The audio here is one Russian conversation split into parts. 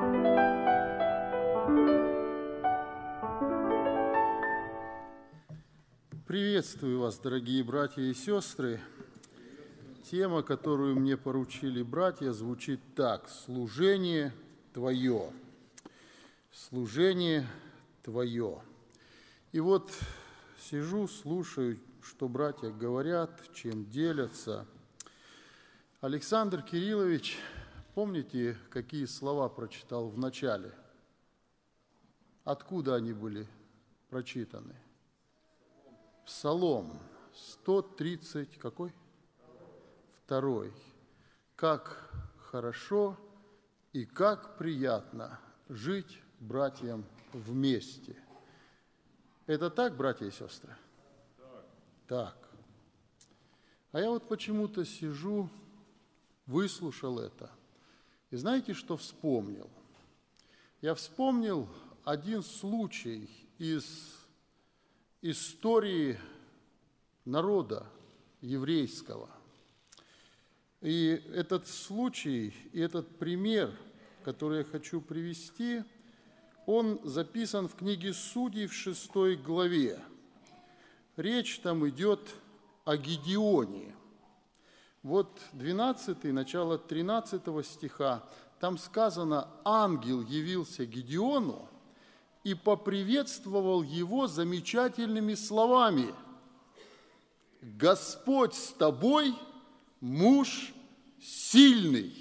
Приветствую вас, дорогие братья и сестры. Тема, которую мне поручили братья, звучит так: «Служение Твое». Служение Твое. И вот сижу, слушаю, что братья говорят, чем делятся. Александр Кириллович, помните, какие слова прочитал в начале? Откуда они были прочитаны? Псалом 130, какой? 2. «Как хорошо и как приятно жить братьям вместе». Это так, братья и сестры? Так. А я вот почему-то сижу, выслушал это. И знаете, что вспомнил? Я вспомнил один случай из истории народа еврейского. И этот случай, и этот пример, который я хочу привести, он записан в книге Судей в 6 главе. Речь там идет о Гедеоне. Вот 12, начало 13 стиха, там сказано: «Ангел явился Гедеону и поприветствовал его замечательными словами: „Господь с тобой, муж сильный“».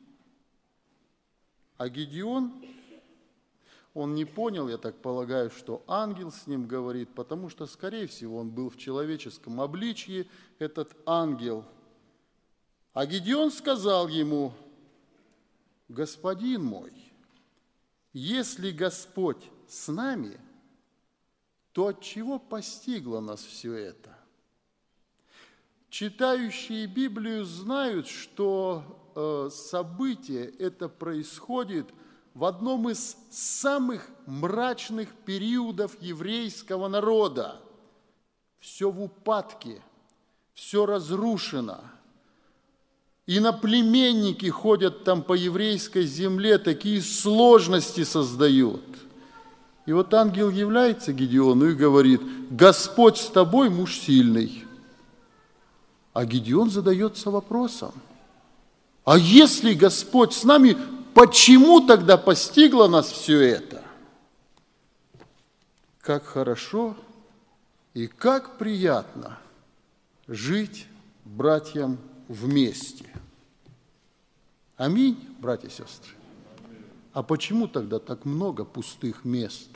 А Гедеон, он не понял, я так полагаю, что ангел с ним говорит, потому что, скорее всего, он был в человеческом обличье, этот ангел. А Гедеон сказал ему: «Господин мой, если Господь с нами, то от чего постигло нас все это?» Читающие Библию знают, что событие это происходит в одном из самых мрачных периодов еврейского народа. Все в упадке, все разрушено. Иноплеменники ходят там по еврейской земле, такие сложности создают. И вот ангел является Гедеону и говорит: «Господь с тобой, муж сильный». А Гедеон задается вопросом: а если Господь с нами, почему тогда постигло нас все это? Как хорошо и как приятно жить братьям вместе. Аминь, братья и сестры. А почему тогда так много пустых мест?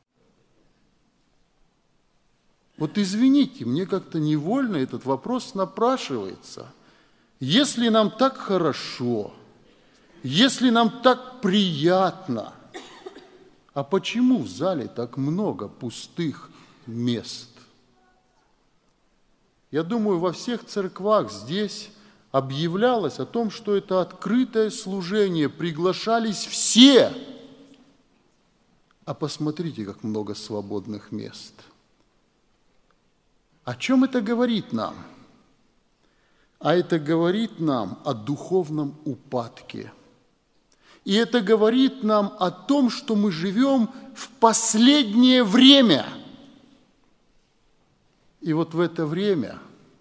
Вот извините, мне как-то невольно этот вопрос напрашивается. Если нам так хорошо, если нам так приятно, а почему в зале так много пустых мест? Я думаю, во всех церквах здесь объявлялось о том, что это открытое служение, приглашались все. А посмотрите, как много свободных мест. О чем это говорит нам? А это говорит нам о духовном упадке. И это говорит нам о том, что мы живем в последнее время. И вот в это время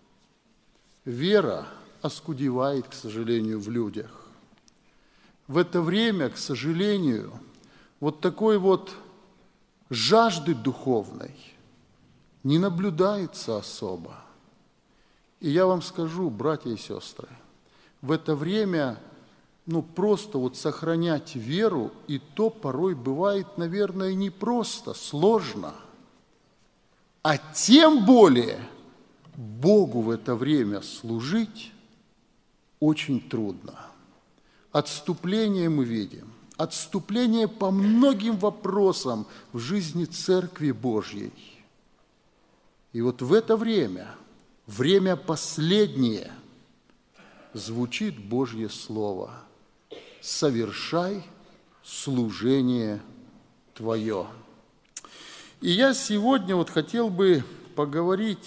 вера оскудевает, к сожалению, в людях. В это время, к сожалению, вот такой вот жажды духовной не наблюдается особо. И я вам скажу, братья и сестры, в это время, просто вот сохранять веру, и то порой бывает, наверное, непросто, сложно. А тем более Богу в это время служить очень трудно. Отступление мы видим, отступление по многим вопросам в жизни Церкви Божьей. И вот в это время, время последнее, звучит Божье Слово: «Совершай служение Твое». И я сегодня хотел бы поговорить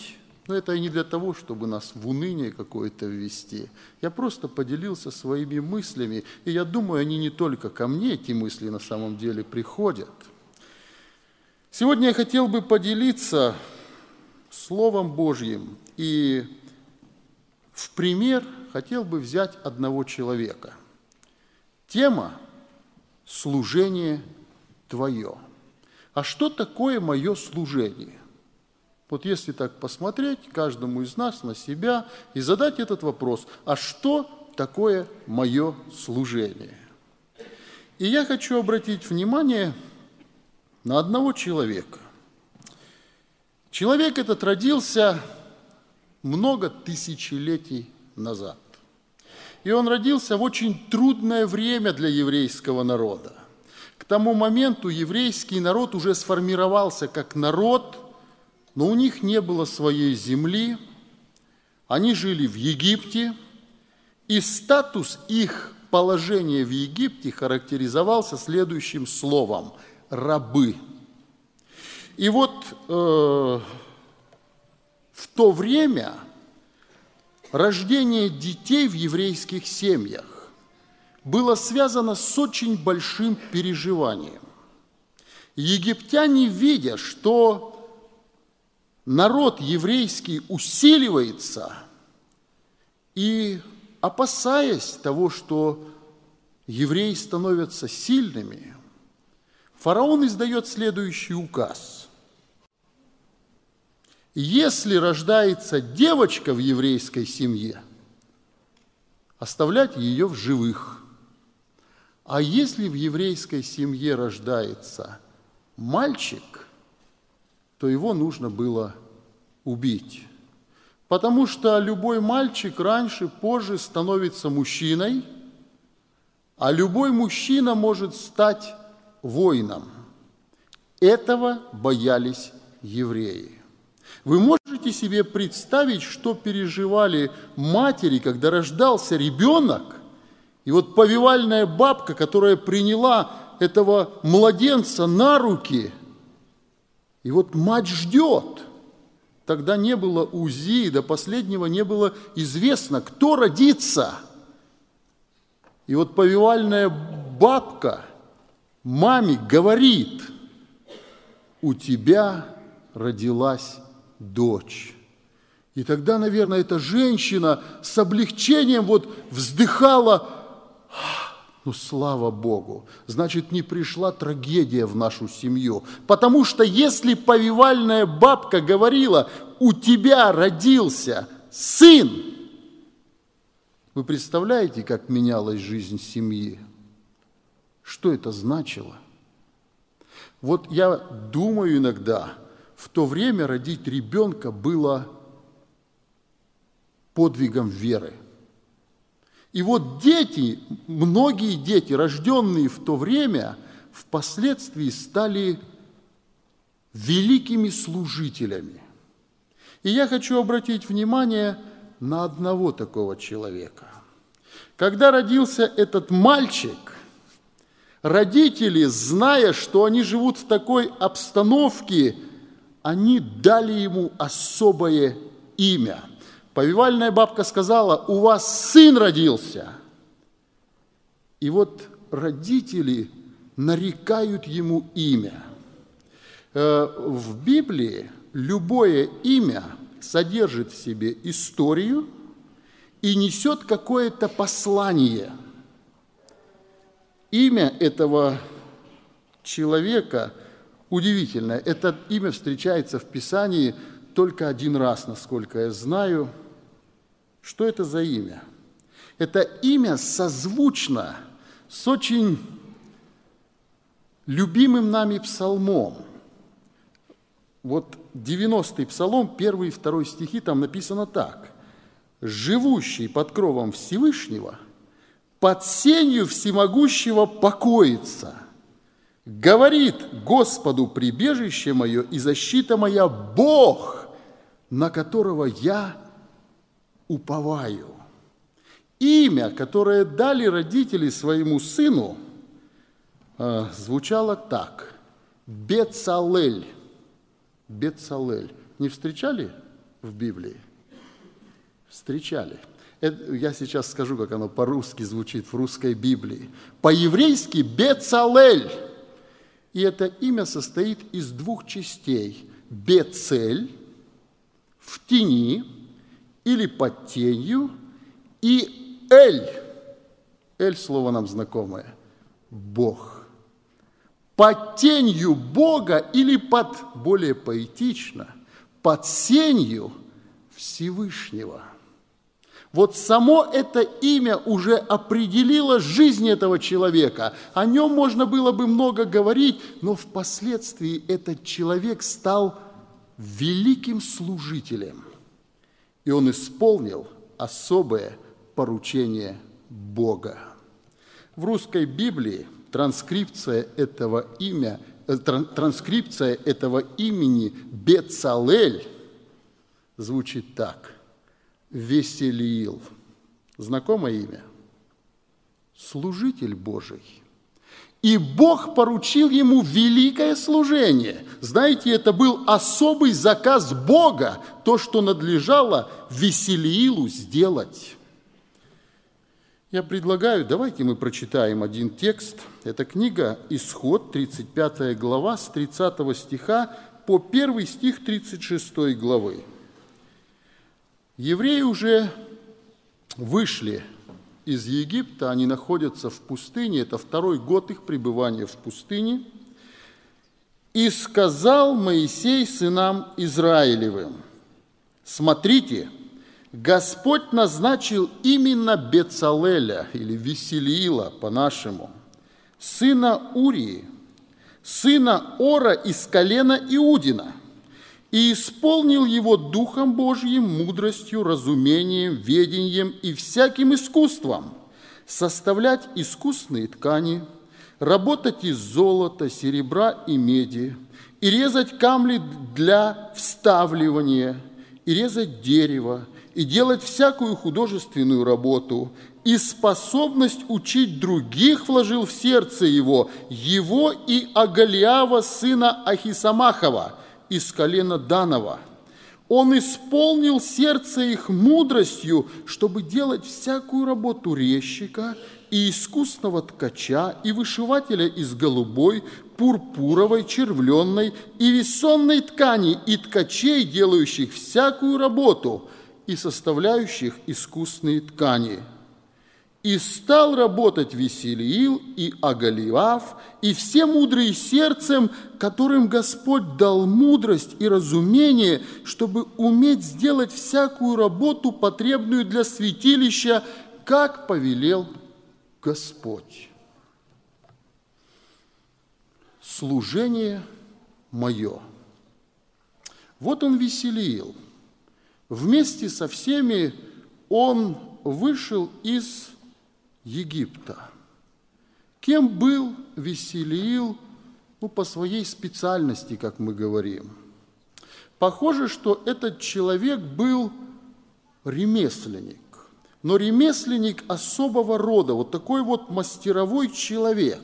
Но это и не для того, чтобы нас в уныние какое-то ввести. Я просто поделился своими мыслями, и я думаю, они не только ко мне, эти мысли на самом деле приходят. Сегодня я хотел бы поделиться Словом Божьим, и в пример хотел бы взять одного человека. Тема – служение твое. А что такое мое служение? Вот если так посмотреть каждому из нас на себя и задать этот вопрос, а что такое мое служение? И я хочу обратить внимание на одного человека. Человек этот родился много тысячелетий назад. И он родился в очень трудное время для еврейского народа. К тому моменту еврейский народ уже сформировался как народ, но у них не было своей земли, они жили в Египте, и статус их положения в Египте характеризовался следующим словом – рабы. И вот в то время рождение детей в еврейских семьях было связано с очень большим переживанием. Египтяне, видя, что народ еврейский усиливается, и опасаясь того, что евреи становятся сильными, фараон издает следующий указ. Если рождается девочка в еврейской семье, оставлять ее в живых. А если в еврейской семье рождается мальчик, то его нужно было убить. Потому что любой мальчик раньше, позже становится мужчиной, а любой мужчина может стать воином. Этого боялись евреи. Вы можете себе представить, что переживали матери, когда рождался ребенок, и вот повивальная бабка, которая приняла этого младенца на руки, и вот мать ждет. Тогда не было УЗИ, до последнего не было известно, кто родится. И вот повивальная бабка маме говорит: у тебя родилась дочь. И тогда, наверное, эта женщина с облегчением вот вздыхала: ну, слава Богу, значит, не пришла трагедия в нашу семью. Потому что если повивальная бабка говорила: у тебя родился сын, вы представляете, как менялась жизнь семьи? Что это значило? Вот я думаю иногда, в то время родить ребенка было подвигом веры. И вот дети, многие дети, рожденные в то время, впоследствии стали великими служителями. И я хочу обратить внимание на одного такого человека. Когда родился этот мальчик, родители, зная, что они живут в такой обстановке, они дали ему особое имя. Повивальная бабка сказала: у вас сын родился. И вот родители нарекают ему имя. В Библии любое имя содержит в себе историю и несет какое-то послание. Имя этого человека удивительное. Это имя встречается в Писании только один раз, насколько я знаю. Что это за имя? Это имя созвучно с очень любимым нами псалмом. Вот 90-й псалом, 1 и 2 стихи, там написано так: «Живущий под кровом Всевышнего, под сенью всемогущего покоится. Говорит Господу прибежище мое и защита моя, Бог, на которого я уповаю». Имя, которое дали родители своему сыну, звучало так: Бецалель. Бецалель. Не встречали в Библии? Встречали. Я сейчас скажу, как оно по-русски звучит в русской Библии. По-еврейски Бецалель. И это имя состоит из двух частей. Бецель, в тени или под тенью, и Эль. Эль слово нам знакомое. Бог. Под тенью Бога или под, более поэтично, под сенью Всевышнего. Вот само это имя уже определило жизнь этого человека. О нем можно было бы много говорить, но впоследствии этот человек стал великим служителем. И он исполнил особое поручение Бога. В русской Библии транскрипция этого имени Бецалель звучит так. Веселиил. Знакомое имя? Служитель Божий. И Бог поручил ему великое служение. Знаете, это был особый заказ Бога, то, что надлежало Веселиилу сделать. Я предлагаю, давайте мы прочитаем один текст. Это книга «Исход», 35 глава, с 30 стиха по 1 стих 36 главы. Евреи уже вышли из Египта, они находятся в пустыне, это 2-й год их пребывания в пустыне. «И сказал Моисей сынам Израилевым: смотрите, Господь назначил именно Бецалеля, или Веселиила по-нашему, сына Урии, сына Ора из колена Иудина, и исполнил его Духом Божьим, мудростью, разумением, ведением и всяким искусством, составлять искусные ткани, работать из золота, серебра и меди, и резать камни для вставливания, и резать дерево, и делать всякую художественную работу, и способность учить других вложил в сердце его и Агалиава, сына Ахисамахова, из колена Данова. Он исполнил сердце их мудростью, чтобы делать всякую работу резчика и искусного ткача, и вышивателя из голубой, пурпуровой, червленной и весонной ткани, и ткачей, делающих всякую работу, и составляющих искусные ткани. И стал работать Веселиил и Агалиав, и все мудрые сердцем, которым Господь дал мудрость и разумение, чтобы уметь сделать всякую работу, потребную для святилища, как повелел Господь. Служение мое. Вот он Веселиил. Вместе со всеми он вышел из Египта. Кем был Веселиил, по своей специальности, как мы говорим? Похоже, что этот человек был ремесленник, но ремесленник особого рода, вот такой вот мастеровой человек.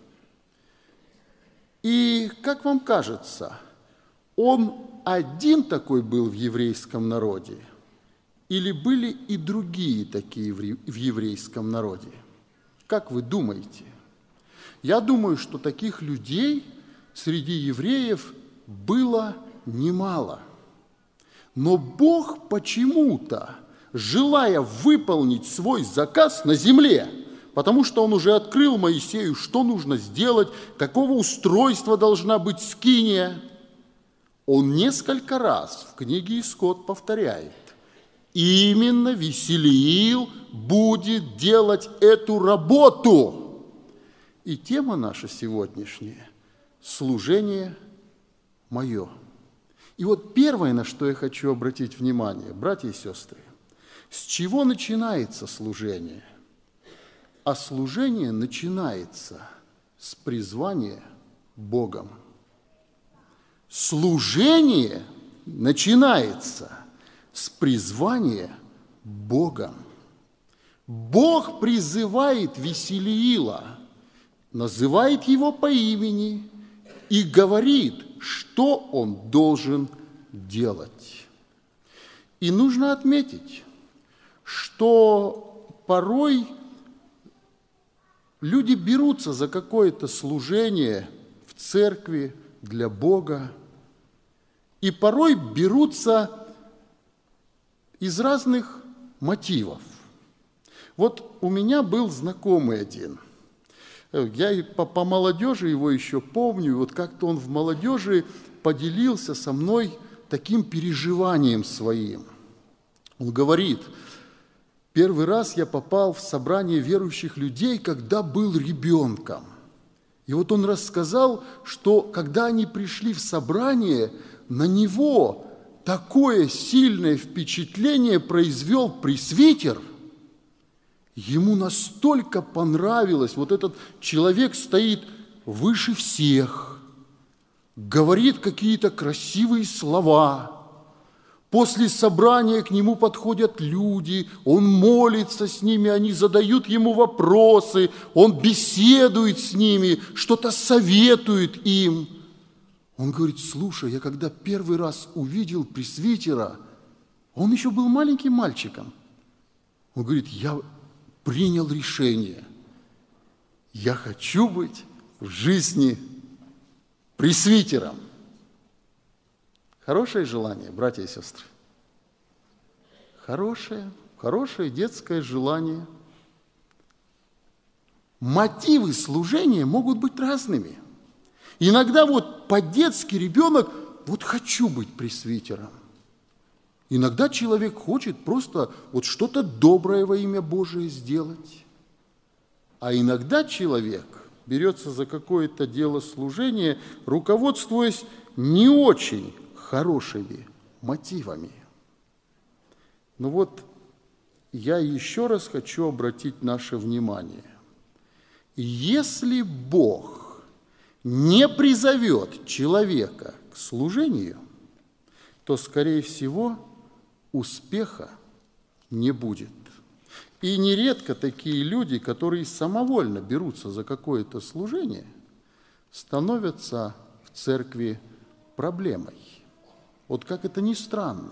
И, как вам кажется, он один такой был в еврейском народе? Или были и другие такие в еврейском народе? Как вы думаете? Я думаю, что таких людей среди евреев было немало. Но Бог почему-то, желая выполнить свой заказ на земле, потому что Он уже открыл Моисею, что нужно сделать, какого устройства должна быть скиния, Он несколько раз в книге Исход повторяет: именно Веселиил будет делать эту работу. И тема наша сегодняшняя – служение мое. И вот первое, на что я хочу обратить внимание, братья и сестры, с чего начинается служение? А служение начинается с призвания Богом. Служение начинается с призвания Богом. Бог призывает Веселиила, называет его по имени и говорит, что он должен делать. И нужно отметить, что порой люди берутся за какое-то служение в церкви для Бога, и порой берутся из разных мотивов. Вот у меня был знакомый один. Я и по молодежи его еще помню. Вот как-то он в молодежи поделился со мной таким переживанием своим. Он говорит: первый раз я попал в собрание верующих людей, когда был ребенком. И вот он рассказал, что когда они пришли в собрание, на него такое сильное впечатление произвел пресвитер. Ему настолько понравилось, вот этот человек стоит выше всех, говорит какие-то красивые слова. После собрания к нему подходят люди, он молится с ними, они задают ему вопросы, он беседует с ними, что-то советует им. Он говорит: слушай, я когда первый раз увидел пресвитера, он еще был маленьким мальчиком. Он говорит: я принял решение, я хочу быть в жизни пресвитером. Хорошее желание, братья и сестры. Хорошее детское желание. Мотивы служения могут быть разными. Иногда вот по-детски ребенок: вот хочу быть пресвитером. Иногда человек хочет просто вот что-то доброе во имя Божие сделать. А иногда человек берется за какое-то дело служения, руководствуясь не очень хорошими мотивами. Но вот я еще раз хочу обратить наше внимание. Если Бог не призовет человека к служению, то, скорее всего, успеха не будет. И нередко такие люди, которые самовольно берутся за какое-то служение, становятся в церкви проблемой. Вот как это ни странно.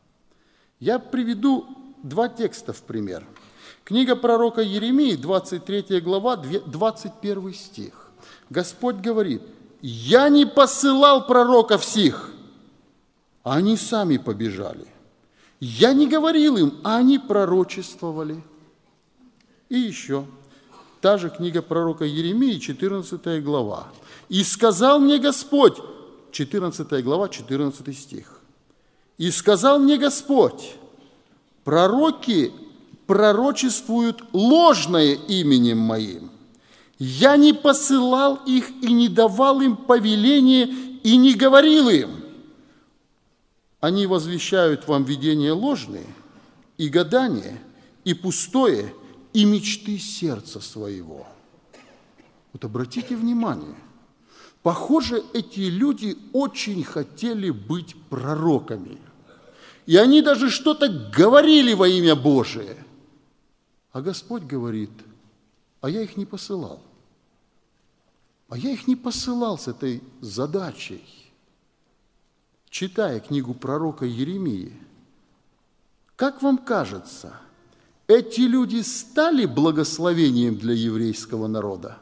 Я приведу два текста в пример. Книга пророка Иеремии, 23 глава, 21 стих. Господь говорит: «Я не посылал пророков сих, а они сами побежали. Я не говорил им, а они пророчествовали». И еще, та же книга пророка Иеремии, 14 глава. «И сказал мне Господь», 14 глава, 14 стих. «И сказал мне Господь: пророки пророчествуют ложное именем моим. Я не посылал их и не давал им повеления, и не говорил им. Они возвещают вам видения ложные, и гадания, и пустое, и мечты сердца своего». Вот обратите внимание, похоже, эти люди очень хотели быть пророками. И они даже что-то говорили во имя Божие. А Господь говорит: а я их не посылал. А я их не посылал с этой задачей. Читая книгу пророка Иеремии, как вам кажется, эти люди стали благословением для еврейского народа?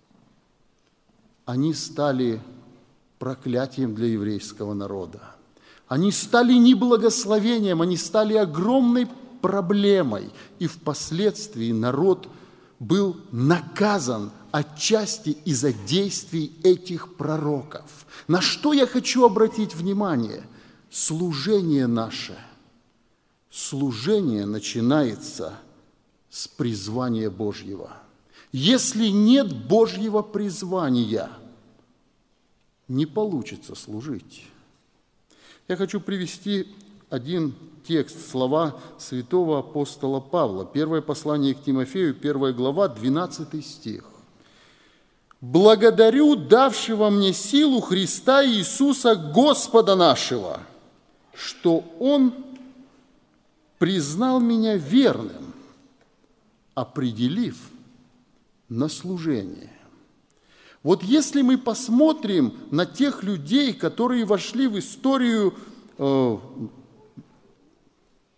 Они стали проклятием для еврейского народа. Они стали не благословением, они стали огромной проблемой. И впоследствии народ был наказан отчасти из-за действий этих пророков. На что я хочу обратить внимание? Служение наше. Служение начинается с призвания Божьего. Если нет Божьего призвания, не получится служить. Я хочу привести один текст, слова святого апостола Павла. Первое послание к Тимофею, 1 глава, 12 стих. «Благодарю давшего мне силу Христа Иисуса Господа нашего, что Он признал меня верным, определив на служение». Вот если мы посмотрим на тех людей, которые вошли в историю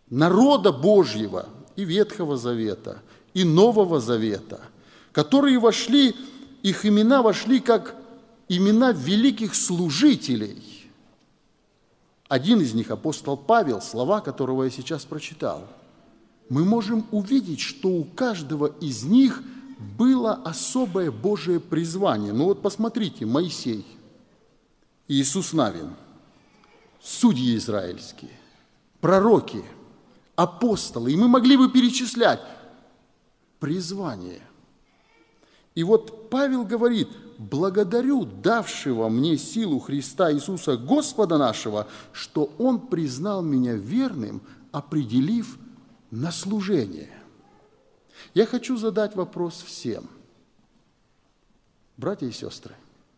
народа Божьего и Ветхого Завета, и Нового Завета, которые вошли, их имена вошли как имена великих служителей. Один из них, апостол Павел, слова которого я сейчас прочитал. Мы можем увидеть, что у каждого из них было особое Божие призвание. Ну вот посмотрите, Моисей, Иисус Навин, судьи израильские, пророки, апостолы. И мы могли бы перечислять призвание. И вот Павел говорит: «Благодарю давшего мне силу Христа Иисуса Господа нашего, что Он признал меня верным, определив на служение». Я хочу задать вопрос всем. Братья и сестры,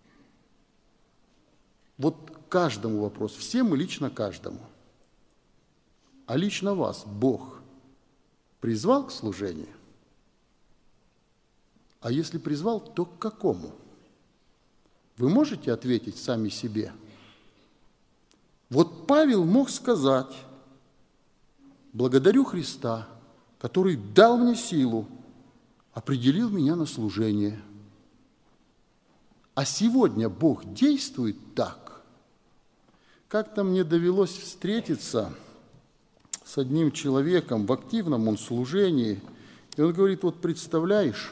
вот каждому вопрос, всем и лично каждому. А лично вас Бог призвал к служению? А если призвал, то к какому? Вы можете ответить сами себе? Вот Павел мог сказать: «Благодарю Христа, который дал мне силу, определил меня на служение». А сегодня Бог действует так. Как-то мне довелось встретиться с одним человеком в активном он служении, и он говорит: вот представляешь,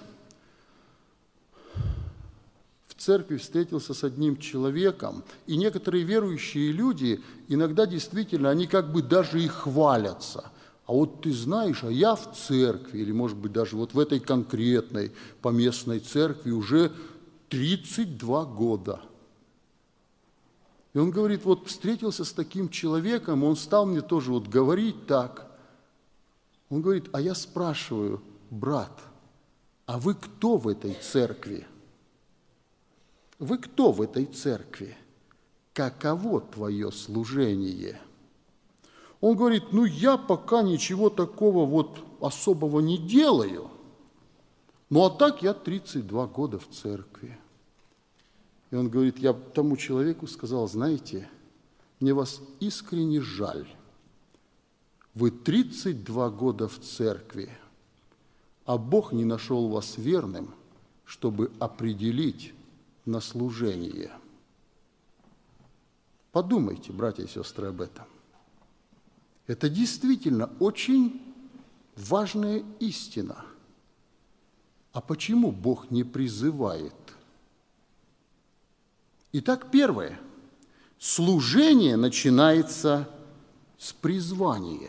в церкви встретился с одним человеком, и некоторые верующие люди иногда действительно, они как бы даже и хвалятся. А вот ты знаешь, а я в церкви, или, может быть, даже вот в этой конкретной поместной церкви уже 32 года. И он говорит: вот встретился с таким человеком, он стал мне тоже вот говорить так. Он говорит: а я спрашиваю: брат, а вы кто в этой церкви? Вы кто в этой церкви? Каково твое служение? Он говорит: ну я пока ничего такого вот особого не делаю. Ну а так я 32 года в церкви. И он говорит: я тому человеку сказал: знаете, мне вас искренне жаль. Вы 32 года в церкви, а Бог не нашел вас верным, чтобы определить на служение. Подумайте, братья и сестры, об этом. Это действительно очень важная истина. А почему Бог не призывает? Итак, первое. Служение начинается с призвания.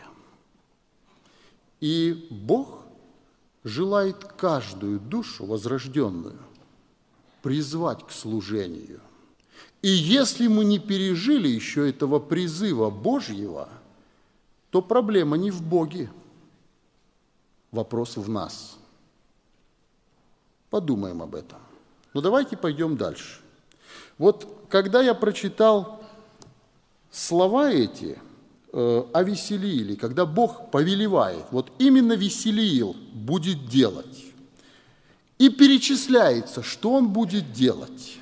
И Бог желает каждую душу возрожденную призвать к служению. И если мы не пережили еще этого призыва Божьего, то проблема не в Боге, вопрос в нас. Подумаем об этом. Но давайте пойдем дальше. Вот когда я прочитал слова эти о веселииле, когда Бог повелевает, вот именно веселиил будет делать, и перечисляется, что он будет делать.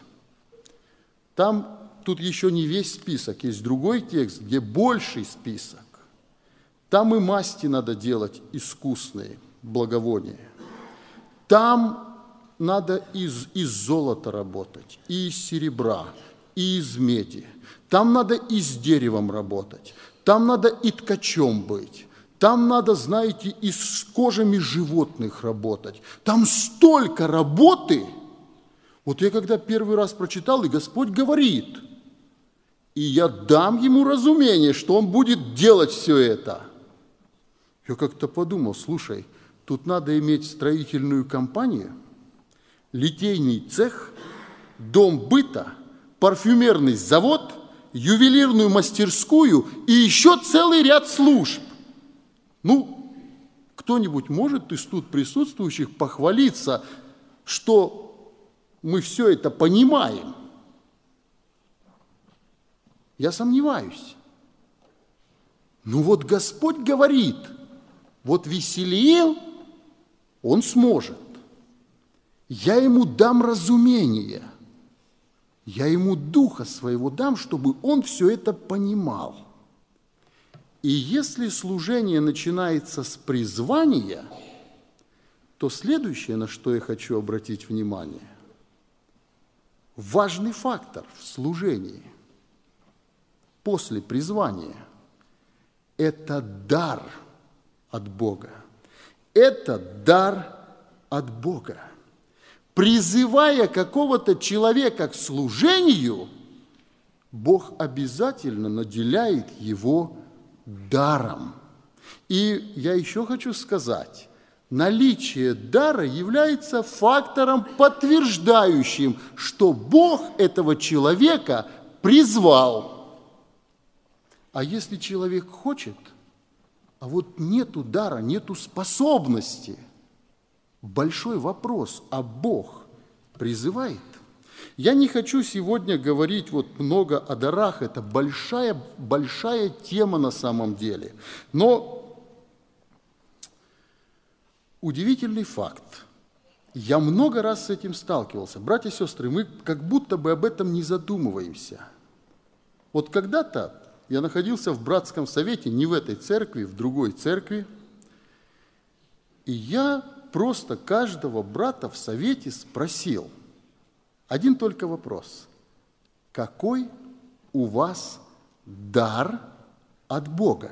Тут еще не весь список, есть другой текст, где больший список. Там и масти надо делать искусные, благовония. Там надо из золота работать, и из серебра, и из меди. Там надо и с деревом работать. Там надо и ткачом быть. Там надо, знаете, и с кожами животных работать. Там столько работы. Вот я когда первый раз прочитал, и Господь говорит, и я дам ему разумение, что он будет делать все это. Я как-то подумал: слушай, тут надо иметь строительную компанию, литейный цех, дом быта, парфюмерный завод, ювелирную мастерскую и еще целый ряд служб. Ну, кто-нибудь может из тут присутствующих похвалиться, что мы все это понимаем? Я сомневаюсь. Ну вот Господь говорит, вот Веселиил, он сможет. Я ему дам разумение, я ему духа своего дам, чтобы он все это понимал. И если служение начинается с призвания, то следующее, на что я хочу обратить внимание, важный фактор в служении после призвания – это дар от Бога. Это дар от Бога. Призывая какого-то человека к служению, Бог обязательно наделяет его даром. И я еще хочу сказать, наличие дара является фактором, подтверждающим, что Бог этого человека призвал. А если человек хочет, а вот нету дара, нету способности, большой вопрос, а Бог призывает? Я не хочу сегодня говорить вот много о дарах, это большая тема на самом деле. Но удивительный факт. Я много раз с этим сталкивался. Братья и сестры, мы как будто бы об этом не задумываемся. Вот когда-то я находился в братском совете, не в этой церкви, в другой церкви, и я просто каждого брата в совете спросил один только вопрос. Какой у вас дар от Бога?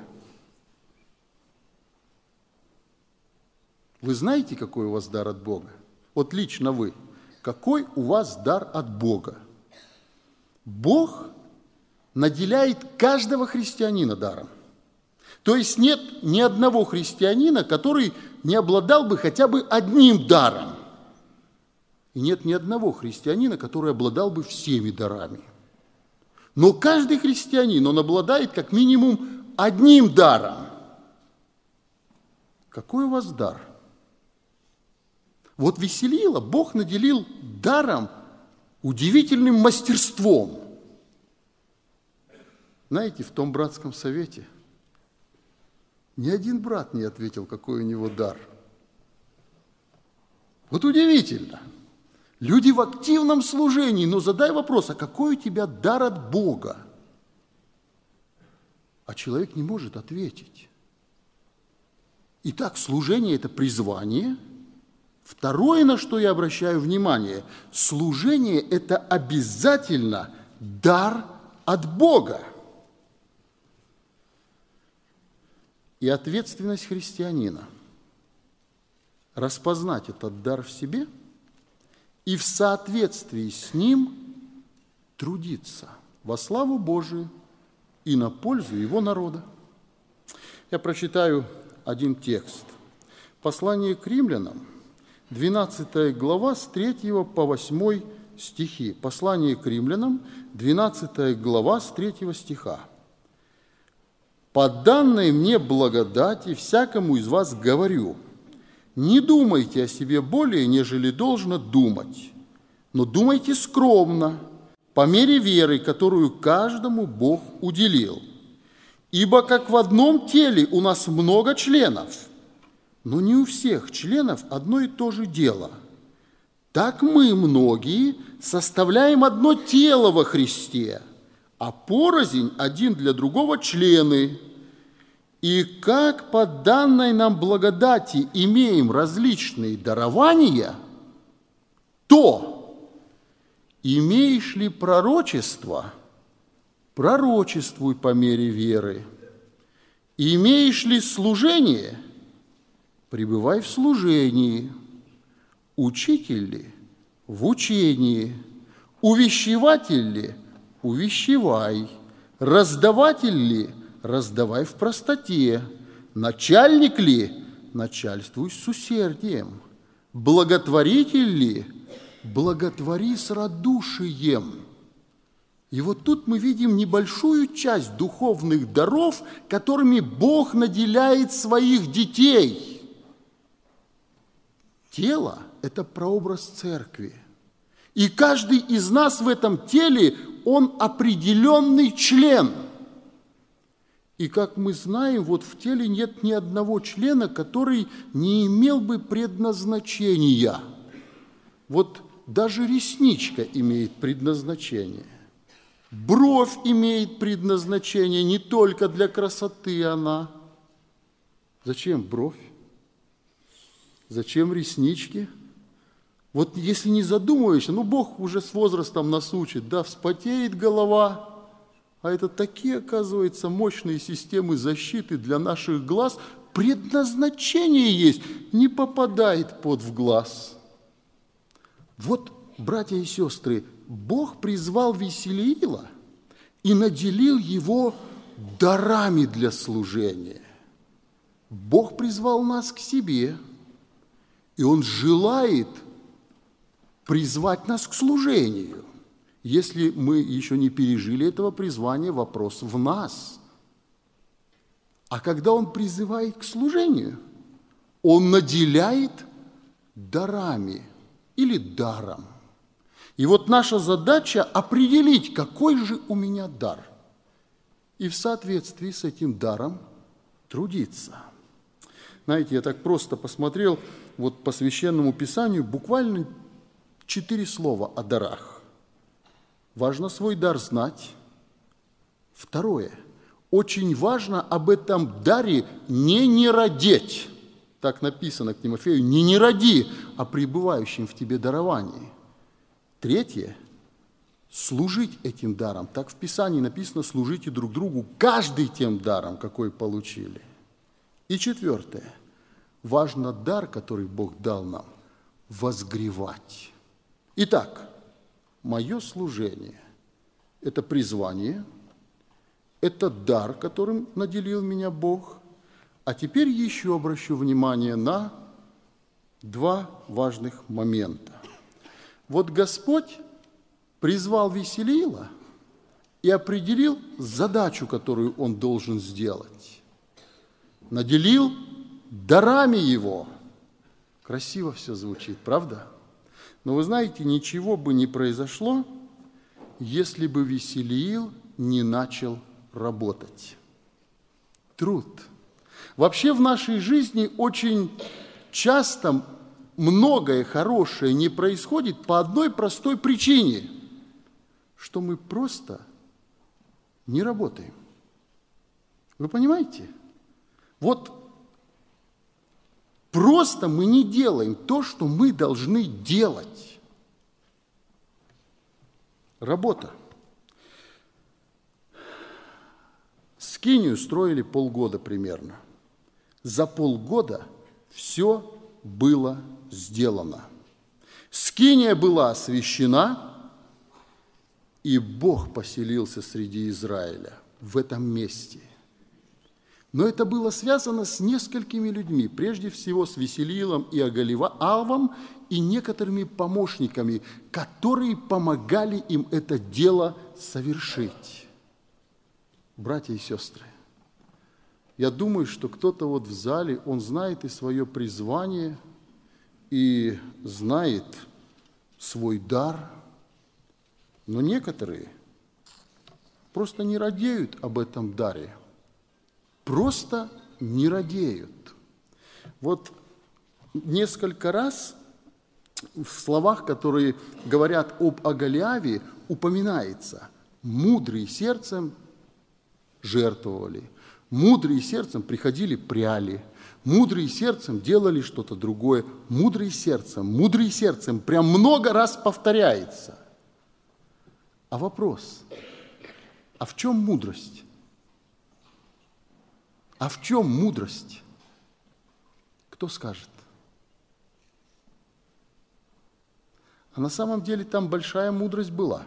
Вы знаете, какой у вас дар от Бога? Вот лично вы. Какой у вас дар от Бога? Бог наделяет каждого христианина даром. То есть нет ни одного христианина, который не обладал бы хотя бы одним даром. И нет ни одного христианина, который обладал бы всеми дарами. Но каждый христианин, он обладает как минимум одним даром. Какой у вас дар? Вот Веселила Бог наделил даром, удивительным мастерством. Знаете, в том братском совете ни один брат не ответил, какой у него дар. Вот удивительно. Люди в активном служении, но задай вопрос, а какой у тебя дар от Бога? А человек не может ответить. Итак, служение – это призвание. Второе, на что я обращаю внимание, служение – это обязательно дар от Бога. И ответственность христианина – распознать этот дар в себе и в соответствии с ним трудиться во славу Божию и на пользу Его народа. Я прочитаю один текст. Послание к римлянам, 12 глава, с 3 по 8 стихи. Послание к римлянам, 12 глава, с 3 стиха. «По данной мне благодати всякому из вас говорю, не думайте о себе более, нежели должно думать, но думайте скромно, по мере веры, которую каждому Бог уделил. Ибо как в одном теле у нас много членов, но не у всех членов одно и то же дело. Так мы, многие, составляем одно тело во Христе, а порознь один для другого члены. И как по данной нам благодати имеем различные дарования, то, имеешь ли пророчество, пророчествуй по мере веры. Имеешь ли служение, пребывай в служении. Учитель ли, в учении. Увещеватель ли, увещевай. Раздаватель ли, раздавай в простоте. Начальник ли, начальствуй с усердием. Благотворитель ли, благотвори с радушием. И вот тут мы видим небольшую часть духовных даров, которыми Бог наделяет своих детей. Тело – это прообраз церкви. И каждый из нас в этом теле, он определенный член. И как мы знаем, вот в теле нет ни одного члена, который не имел бы предназначения. Вот даже ресничка имеет предназначение. Бровь имеет предназначение, не только для красоты она. Зачем бровь? Зачем реснички? Вот если не задумываешься, Бог уже с возрастом нас учит, да, вспотеет голова, а это такие, оказывается, мощные системы защиты для наших глаз. Предназначение есть, не попадает пот в глаз. Вот, братья и сестры, Бог призвал Весилиила и наделил его дарами для служения. Бог призвал нас к себе, и Он желает призвать нас к служению. Если мы еще не пережили этого призвания, вопрос в нас. А когда Он призывает к служению, Он наделяет дарами или даром. И вот наша задача определить, какой же у меня дар, и в соответствии с этим даром трудиться. Знаете, я так просто посмотрел вот по Священному Писанию, буквально 4 слова о дарах. Важно свой дар знать. Второе. Очень важно об этом даре не нерадеть. Так написано к Тимофею. Не неради о пребывающем в тебе даровании. Третье. Служить этим даром. Так в Писании написано, служите друг другу, каждый тем даром, какой получили. И четвертое. Важно дар, который Бог дал нам, возгревать. Итак, мое служение – это призвание, это дар, которым наделил меня Бог. А теперь еще обращу внимание на 2 важных момента. Вот Господь призвал Весилиила и определил задачу, которую он должен сделать. Наделил дарами его. Красиво все звучит, правда? Но вы знаете, ничего бы не произошло, если бы Весилиил не начал работать. Труд. Вообще в нашей жизни очень часто многое хорошее не происходит по одной простой причине, что мы просто не работаем. Вы понимаете? Вот просто мы не делаем то, что мы должны делать. Работа. Скинию строили полгода примерно. За полгода все было сделано. Скиния была освящена, и Бог поселился среди Израиля в этом месте. Но это было связано с несколькими людьми, прежде всего с Весилиилом и Оголивамом и некоторыми помощниками, которые помогали им это дело совершить. Братья и сестры, я думаю, что кто-то вот в зале, он знает и свое призвание, и знает свой дар, но некоторые просто не радеют об этом даре. Просто не радеют. Вот несколько раз в словах, которые говорят об Оголиаве, упоминается: мудрые сердцем жертвовали, мудрые сердцем приходили, пряли, мудрые сердцем делали что-то другое, мудрые сердцем, прям много раз повторяется. А вопрос, а в чем мудрость? А в чем мудрость? Кто скажет? А на самом деле там большая мудрость была.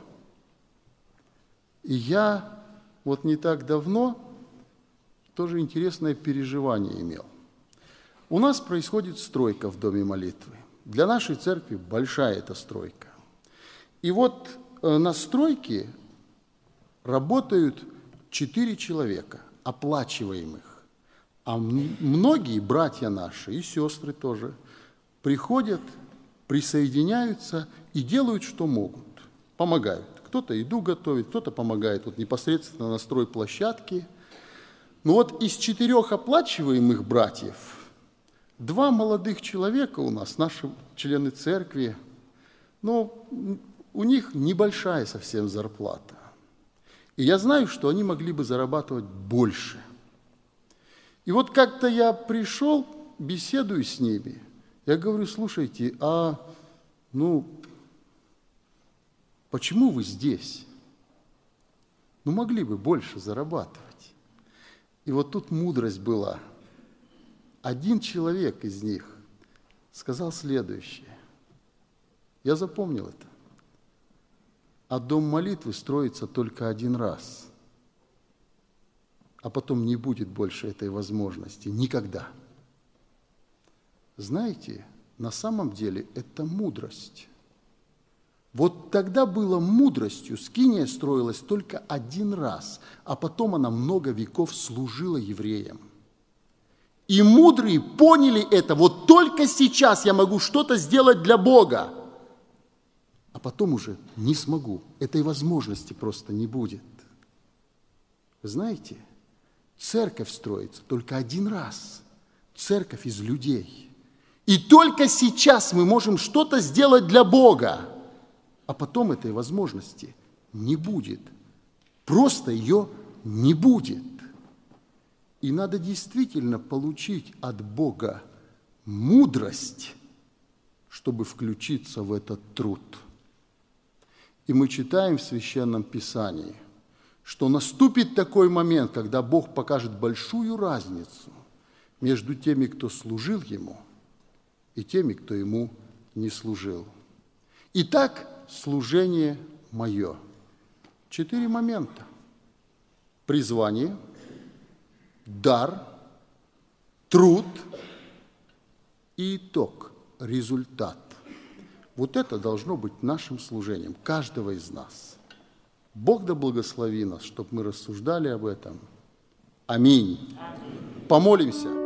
И я вот не так давно тоже интересное переживание имел. У нас происходит стройка в Доме молитвы. Для нашей церкви большая эта стройка. И вот на стройке работают 4 человека, оплачиваемых. А многие братья наши и сестры тоже приходят, присоединяются и делают, что могут. Помогают. Кто-то еду готовит, кто-то помогает вот непосредственно на стройплощадке. Но вот из 4 оплачиваемых братьев 2 молодых человека у нас, наши члены церкви, но у них небольшая совсем зарплата. И я знаю, что они могли бы зарабатывать больше. И вот как-то я пришел, беседую с ними. Я говорю: слушайте, почему вы здесь? Могли бы больше зарабатывать. И вот тут мудрость была. Один человек из них сказал следующее. Я запомнил это. А дом молитвы строится только один раз. А потом не будет больше этой возможности. Никогда. Знаете, на самом деле это мудрость. Вот тогда было мудростью, скиния строилась только один раз, а потом она много веков служила евреям. И мудрые поняли это: вот только сейчас я могу что-то сделать для Бога, а потом уже не смогу, этой возможности просто не будет. Вы знаете, церковь строится только один раз, церковь из людей. И только сейчас мы можем что-то сделать для Бога, а потом этой возможности не будет. Просто ее не будет. И надо действительно получить от Бога мудрость, чтобы включиться в этот труд. И мы читаем в Священном Писании, что наступит такой момент, когда Бог покажет большую разницу между теми, кто служил Ему, и теми, кто Ему не служил. Итак, служение мое. 4 момента. Призвание, дар, труд и итог, результат. Вот это должно быть нашим служением, каждого из нас. Бог да благослови нас, чтобы мы рассуждали об этом. Аминь. Помолимся.